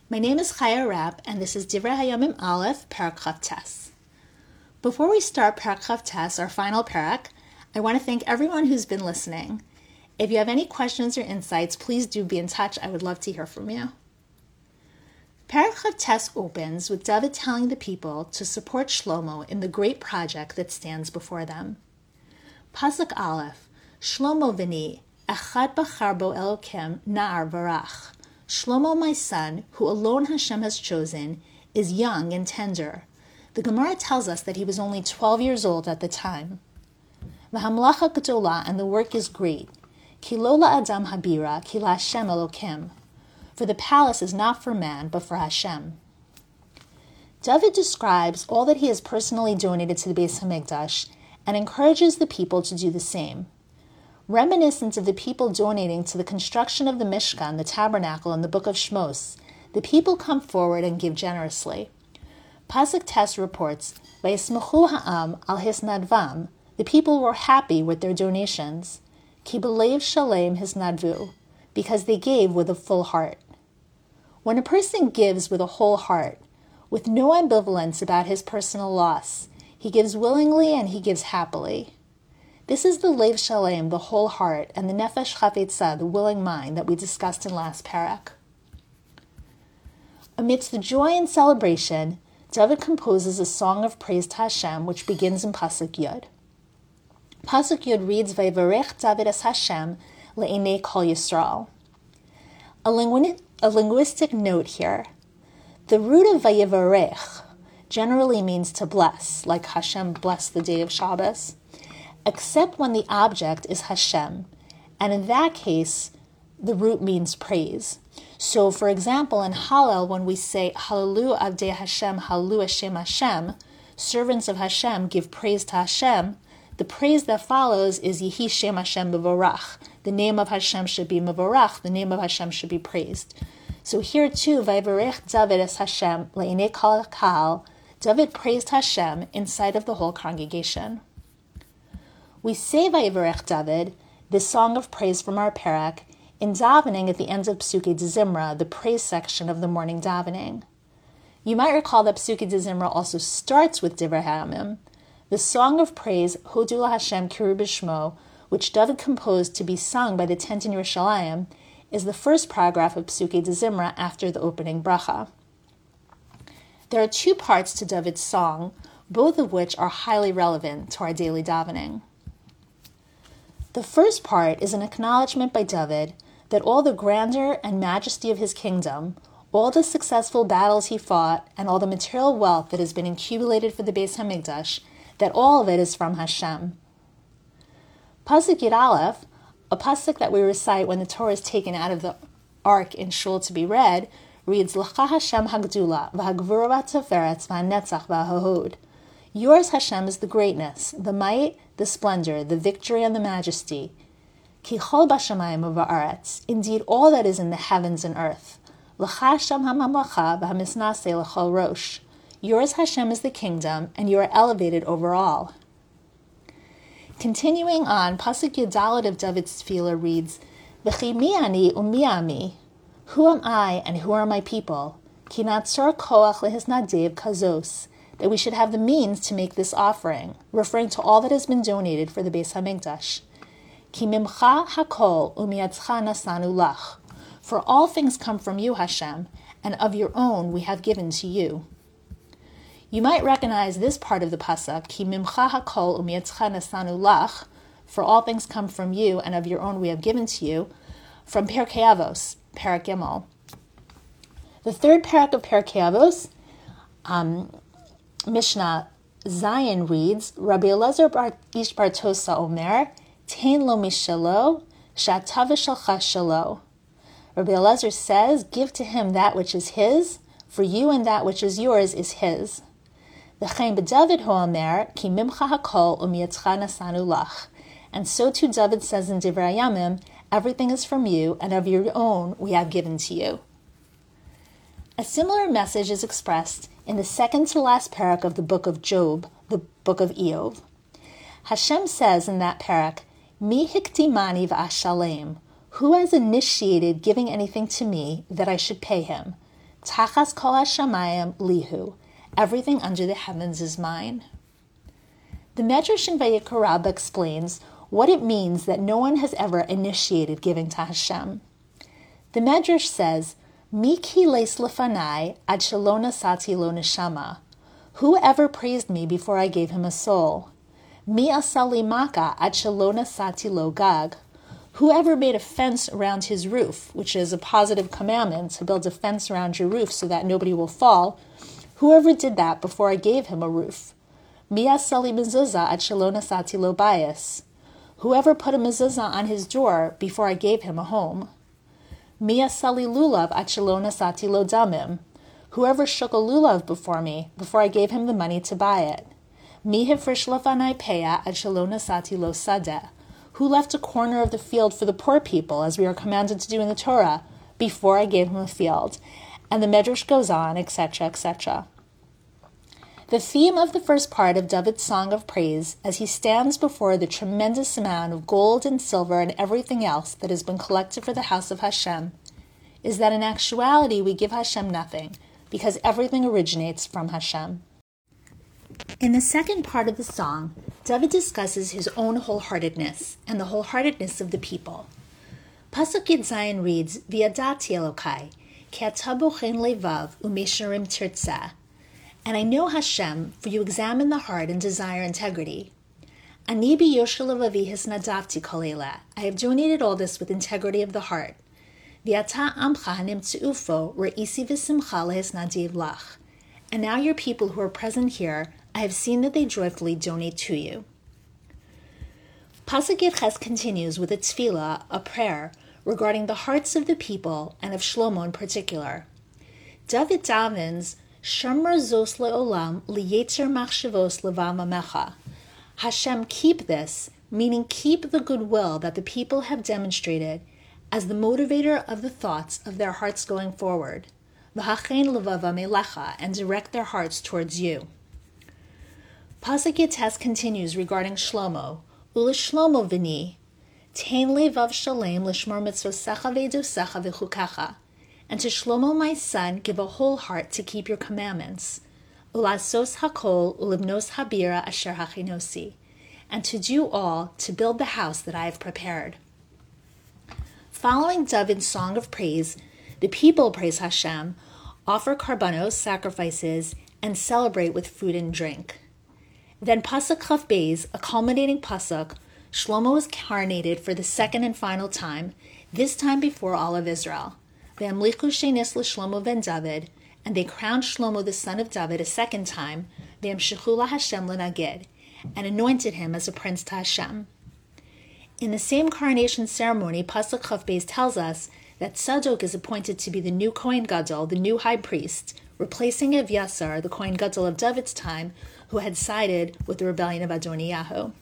My name is Chaya Rapp, and this is Divrei Hayamim Aleph, Parak Chaf Tes. Before we start Parak Chaf Tes, our final parak, I want to thank everyone who's been listening. If you have any questions or insights, please do be in touch. I would love to hear from you. Parak Chaf Tes opens with David telling the people to support Shlomo in the great project that stands before them. Pasuk Aleph, Shlomo v'ni, echad bachar bo Elokim, na'ar varach. Shlomo, my son, who alone Hashem has chosen, is young and tender. The Gemara tells us that he was only 12 years old at the time. V'hamlacha gdola, and the work is great. Ki lo la'adam habira, ki la'Hashem Elokim. For the palace is not for man, but for Hashem. David describes all that he has personally donated to the Beis HaMikdash and encourages the people to do the same. Reminiscent of the people donating to the construction of the Mishkan, the tabernacle, in the book of Shmos, the people come forward and give generously. Pasuk Tes reports, Vayismechu ha'am al hisnadvam, the people were happy with their donations. Ki b'leiv shalem hisnadvu, because they gave with a full heart. When a person gives with a whole heart, with no ambivalence about his personal loss, he gives willingly and he gives happily. This is the Leiv Shalem, the whole heart, and the Nefesh Chafetza, the willing mind, that we discussed in last parak. Amidst the joy and celebration, David composes a song of praise to Hashem, which begins in Pasuk Yud. Pasuk Yud reads, Vayivarech David es Hashem le'enei kol Yisrael. A linguistic note here. The root of Vayivarech generally means to bless, like Hashem blessed the day of Shabbos, except when the object is Hashem, and in that case, the root means praise. So, for example, in Hallel, when we say, Hallelu Avdei Hashem, Hallelu Hashem Hashem, servants of Hashem give praise to Hashem, the praise that follows is Yehi Shem Hashem Mevorach. The name of Hashem should be Mevorach, the name of Hashem should be praised. So here too, Vayivarech David es Hashem le'enei kol kahal, David praised Hashem in sight of the whole congregation. We say Vayivarech David, this song of praise from our parak, in davening at the end of Psukei D'Zimra, the praise section of the morning davening. You might recall that Psukei D'Zimra also starts with Divrei Hayamim, the song of praise Hodu LaHashem Kiru B'Shmo, which David composed to be sung by the tent in Yerushalayim, is the first paragraph of Psukei D'Zimra after the opening bracha. There are two parts to David's song, both of which are highly relevant to our daily davening. The first part is an acknowledgement by David that all the grandeur and majesty of his kingdom, all the successful battles he fought, and all the material wealth that has been accumulated for the Beis HaMikdash, that all of it is from Hashem. Pasuk Yud Aleph, a pasuk that we recite when the Torah is taken out of the ark in shul to be read, reads, L'cha Hashem hagdula, v'hagvura v'teferetz, v'hanetzach v'hahod. Yours, Hashem, is the greatness, the might, the splendor, the victory, and the majesty. Ki chol b'shamayim u'va'aretz, indeed all that is in the heavens and earth. L'cha Hashem ha'mamlacha v'hamisnaseh l'chol rosh. Yours, Hashem, is the kingdom, and you are elevated over all. Continuing on, Pasuk Yud Dalet of David's Tefillah reads, V'chi mi ani u'mi ami. Who am I and who are my people? Ki natzor koach lehisnadev kazos. That we should have the means to make this offering, referring to all that has been donated for the Beis HaMikdash. Ki mimcha hakol u'miyatzcha nasanu lach. For all things come from you, Hashem, and of your own we have given to you. You might recognize this part of the pasuk, Ki mimcha hakol u'miyatzcha nasanu lach, for all things come from you, and of your own we have given to you, from Pirkei Avos, Parak Gimel. The third parak of Pirkei Avos, Mishnah Zion reads, Rabbi Elazar bar Ish bar Tosa Omer, Tein lo mishalo, shata v'shalcha shalo. Rabbi Elazar says, give to him that which is his, for you and that which is yours is his. V'chein b'David ho Omer, ki mimcha hakol u'miyatzcha nasanu lach. And so too David says in Divrei Hayamim, everything is from you, and of your own we have given to you. A similar message is expressed in the second to last parak of the book of Job, the book of Eov. Hashem says in that parak, Mi hiktimani v'ashalem, who has initiated giving anything to me that I should pay him? Tachas kol hashamayim lihu. Everything under the heavens is mine. The Medrash in Vayikra Rabbah explains what it means that no one has ever initiated giving to Hashem. The Medrash says, Mi ki leis lefanai ad shelo nasati lo neshama. Whoever praised me before I gave him a soul. Mi asali maka ad shelo nasati lo gag. Whoever made a fence around his roof, which is a positive commandment to build a fence around your roof so that nobody will fall, whoever did that before I gave him a roof. Mi asali mezuzah ad shelo nasati lo bayis. Whoever put a mezuzah on his door before I gave him a home. Mi asali lulav ad shelo nasati lo damim. Whoever shook a lulav before me, before I gave him the money to buy it. Mi hifrish lefanai peah ad shelo nasati lo sadeh. Who left a corner of the field for the poor people, as we are commanded to do in the Torah, before I gave him a field. And the Medrash goes on, etc., etc. The theme of the first part of David's song of praise, as he stands before the tremendous amount of gold and silver and everything else that has been collected for the house of Hashem, is that in actuality we give Hashem nothing, because everything originates from Hashem. In the second part of the song, David discusses his own wholeheartedness and the wholeheartedness of the people. Pasuk Yud Zayin reads, V'yadati Elokai, ki ata bochen levav u'mesharim tirtzeh. And I know Hashem, for you examine the heart and desire integrity. Ani b'yoshel levavi hisnadavti kol eleh. I have donated all this with integrity of the heart. V'ata amcha hanimtze'ufo re'isi v'simcha lehisnadiv lach. And now your people who are present here, I have seen that they joyfully donate to you. Pasuk Yud Ches continues with a tefillah, a prayer, regarding the hearts of the people and of Shlomo in particular. David davens, Shamar zos le'olam liyetzer machshavos levav amecha. Hashem, keep this, meaning keep the goodwill that the people have demonstrated as the motivator of the thoughts of their hearts going forward. V'hachein levav amelecha, and direct their hearts towards you. Pasuk Yud Tes continues regarding Shlomo. Ula Shlomo v'ni, tein levav shalem l'shmor mitzvosecha v'edosecha v'chukacha. And to Shlomo my son give a whole heart to keep your commandments. Ulasos hakol ulibnos habira asher hachinosi. And to do all, to build the house that I have prepared. Following David's song of praise, the people praise Hashem, offer karbanos, sacrifices, and celebrate with food and drink. Then Pasuk Chaf Beis, a culminating Pasuk, Shlomo is coronated for the second and final time, this time before all of Israel. Ve'amlichu shenis l'Shlomo ben David, and they crowned Shlomo the son of David a second time, ve'amshichu laHashem l'nagid, and anointed him as a prince to Hashem. In the same coronation ceremony, Pasuk Chaf Beis tells us that Tzadok is appointed to be the new Kohen Gadol, the new high priest, replacing Evyasar, the Kohen Gadol of David's time, who had sided with the rebellion of Adoniyahu.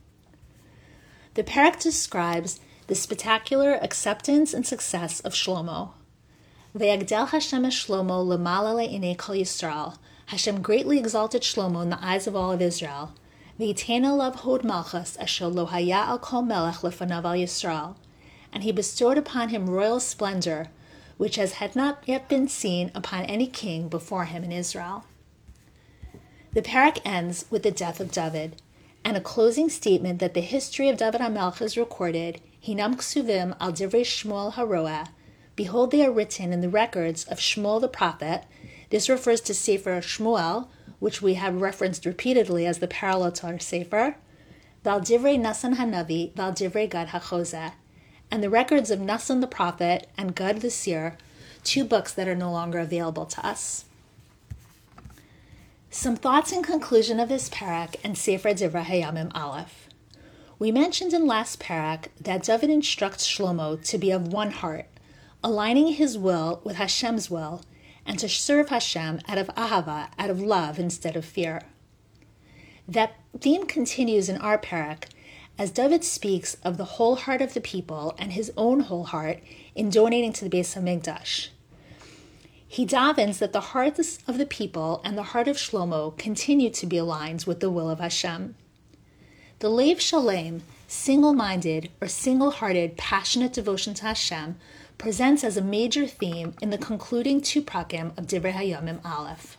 The parak describes the spectacular acceptance and success of Shlomo. V'yagdel Hashem es Shlomo lemala le'inei kol Yisrael. Hashem greatly exalted Shlomo in the eyes of all of Israel. V'yitein alav hod malchus asher lo haya al kol melech lefanav al Yisrael. And he bestowed upon him royal splendor, which had not yet been seen upon any king before him in Israel. The parak ends with the death of David, and a closing statement that the history of David HaMelech is recorded, Hinam ksuvim al divrei Shmuel haroeh. Behold, they are written in the records of Shmuel the prophet. This refers to Sefer Shmuel, which we have referenced repeatedly as the parallel to our Sefer, Val divrei Nasan Hanavi, Val divrei Gad HaChozeh, and the records of Nasan the prophet and Gad the seer, two books that are no longer available to us. Some thoughts in conclusion of this parak and Sefer Divrei Hayamim Aleph. We mentioned in last parak that David instructs Shlomo to be of one heart, aligning his will with Hashem's will, and to serve Hashem out of ahava, out of love instead of fear. That theme continues in our parak as David speaks of the whole heart of the people and his own whole heart in donating to the Beis HaMikdash. He davens that the hearts of the people and the heart of Shlomo continue to be aligned with the will of Hashem. The Lev Shalem, single-minded or single-hearted passionate devotion to Hashem, presents as a major theme in the concluding two prakim of Divrei Hayomim Aleph.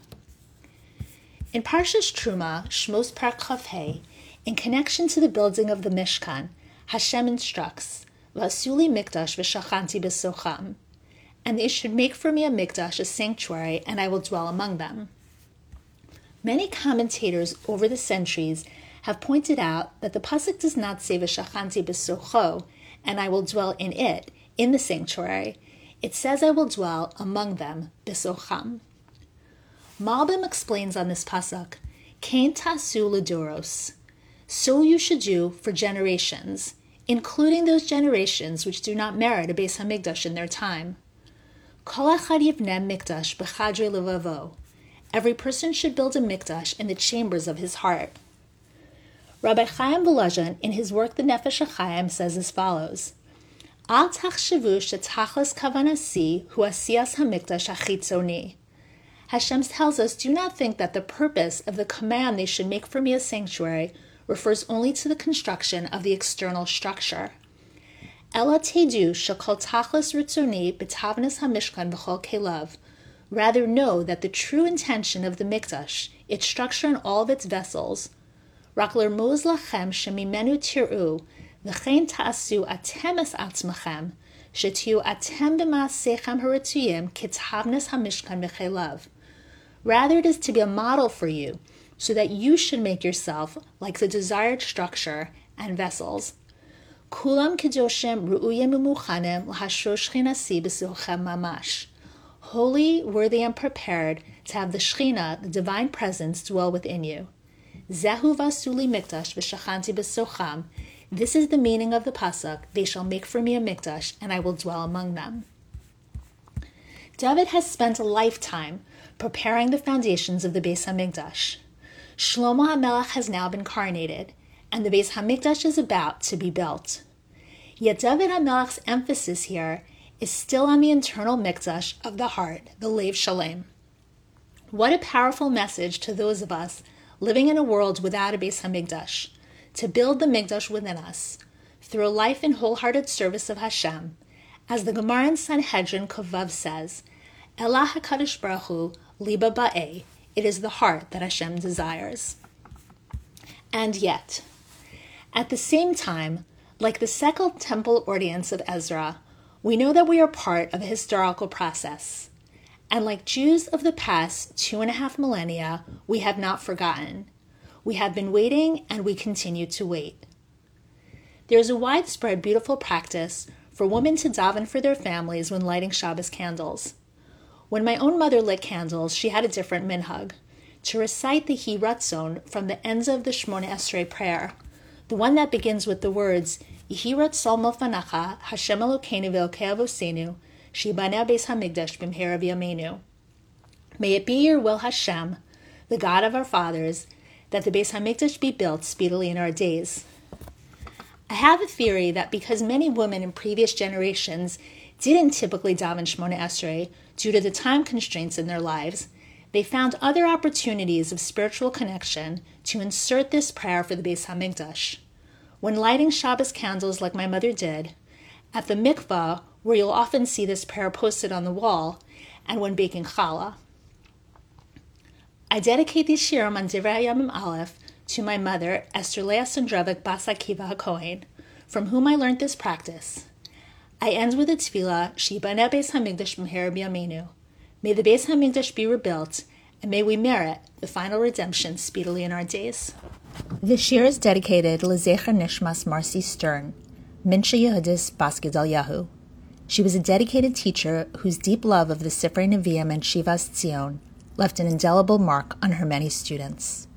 In Parshas Truma, Shmos Parak Chaf Hei, in connection to the building of the Mishkan, Hashem instructs, V'asuli mikdash v'shachanti b'socham, and they should make for me a mikdash, a sanctuary, and I will dwell among them. Many commentators over the centuries have pointed out that the pasuk does not say v'shachanti b'socho, and I will dwell in it, in the sanctuary. It says I will dwell among them, b'socham. Malbim explains on this pasuk, Kain tasu l'doros, so you should do for generations, including those generations which do not merit a Beis HaMikdash in their time. Kol echad yivneh mikdash b'chadrei levavo. Every person should build a mikdash in the chambers of his heart. Rabbi Chaim Volozhin, in his work The Nefesh HaChaim, says as follows, Al tachshavu shetachlis kavanasi hu asiyas hamikdash hachitzoni. Hashem tells us, do not think that the purpose of the command they should make for me a sanctuary refers only to the construction of the external structure. Ela tedu shekol tachlis ritzoni b'tavnas hamishkan v'chol kelav. Rather know that the true intention of the mikdash, its structure and all of its vessels, rak l'rmuz lachem shemimenu tir'u v'chein ta'asu atem es atzmachem shetiu atem b'maasechem haritzuyim kitavnas hamishkan v'chelav. Rather, it is to be a model for you, so that you should make yourself like the desired structure and vessels. Kulam kedoshim ru'uyim u'muchanem l'hashrosh chinasi b'sochem mamash. Holy, worthy, and prepared to have the Shechina, the divine presence, dwell within you. Zehu vasuli mikdash v'shachanti b'socham. This is the meaning of the pasuk, they shall make for me a mikdash, and I will dwell among them. David has spent a lifetime preparing the foundations of the Beis HaMikdash. Shlomo HaMelech has now been coronated, and the Beis HaMikdash is about to be built. Yet David HaMelech's emphasis here is still on the internal Mikdash of the heart, the Lev Shalem. What a powerful message to those of us living in a world without a Beis HaMikdash, to build the Mikdash within us, through a life in wholehearted service of Hashem. As the Gemara in Sanhedrin Kovav says, Elah HaKadosh Baruch Hu Liba Ba'eh, it is the heart that Hashem desires. And yet, at the same time, like the Second Temple Ordinance of Ezra, we know that we are part of a historical process. And like Jews of the past 2.5 millennia, we have not forgotten. We have been waiting, and we continue to wait. There is a widespread beautiful practice for women to daven for their families when lighting Shabbos candles. When my own mother lit candles, she had a different minhag, to recite the Hi Ratzon from the ends of the Shmona Esrei prayer, the one that begins with the words, Yehi Ratzon Milfanacha, Hashem Elokeinu v'Elokei Avosenu, Sheyibaneh Beis HaMikdash b'mehera v'yameinu. May it be your will, Hashem, the God of our fathers, that the Beis HaMikdash be built speedily in our days. I have a theory that because many women in previous generations didn't typically daven Shmona Esrei due to the time constraints in their lives, they found other opportunities of spiritual connection to insert this prayer for the Beis HaMikdash. When lighting Shabbos candles like my mother did, at the mikvah, where you'll often see this prayer posted on the wall, and when baking challah. I dedicate these shirim on Divrei Hayomim Aleph to my mother, Esther Leah Sandrovic Bas Akiva HaKohen, from whom I learned this practice. I end with a tefillah, Sheyibaneh Beis HaMikdash b'mehera v'yameinu. May the Beis HaMikdash be rebuilt, and may we merit the final redemption speedily in our days. This shir is dedicated L'Zecher Nishmas Marcy Stern, Minsha Yehudis Bas Gedalyahu. She was a dedicated teacher whose deep love of the Sifrei Nevi'im and Shivas Tzion left an indelible mark on her many students.